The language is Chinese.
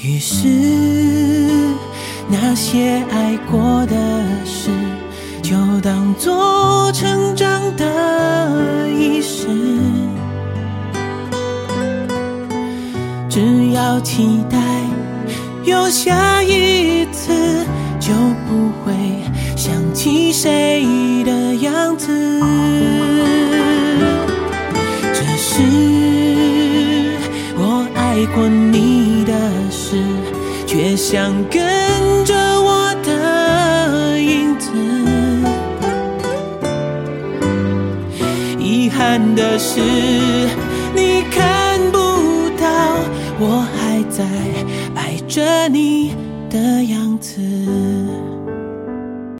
于是那些爱过的事就当作成长的仪式，只要期待有下一次，就不会想起谁的样子。这是我爱过你的事，却想跟着我的影子。遗憾的是你看不到我还在爱着你的样子。